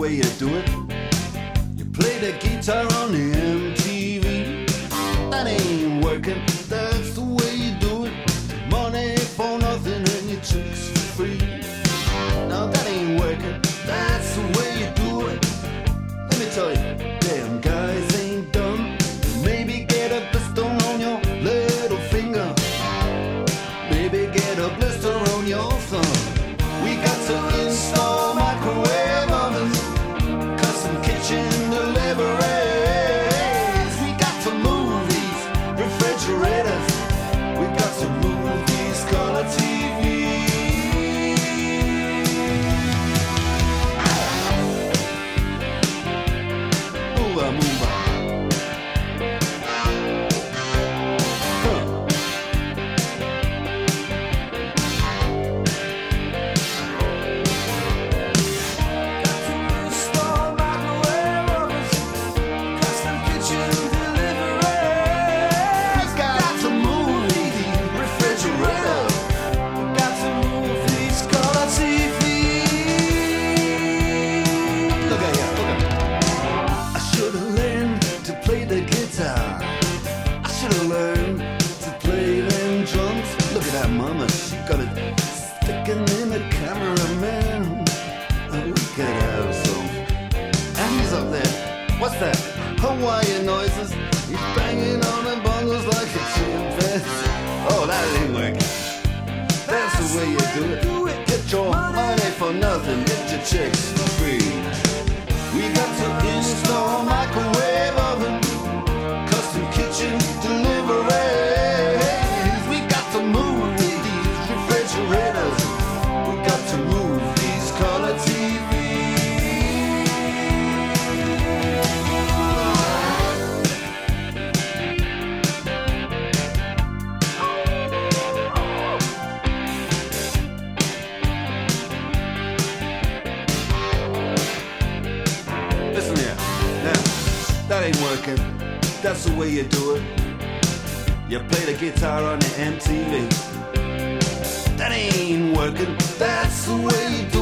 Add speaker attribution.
Speaker 1: way you do it. You play the guitar on the MTV. That ain't working, that's the way you do it. Money for nothing and your chicks for free. Now that ain't working, that's the way you do it. Let me tell you, damn guys ain't dumb. Maybe get a blister on your little finger. Maybe get a blister on your thumb. We got to install microwave ovens, custom kitchen deliveries. We got to move these refrigerators. We got to move these color TVs. Move on, move on. What's that? Hawaiian noises. He's banging on the bongos like a chimpanzee. Oh, that ain't working. That's the way you do it. Get your money for nothing. Get your chicks for free. We got to install microwave oven, custom kitchen deliveries. We got to move these refrigerators. We got to move these color TVs. That ain't working, that's the way you do it. You play the guitar on the MTV. That ain't working, that's the way you do it.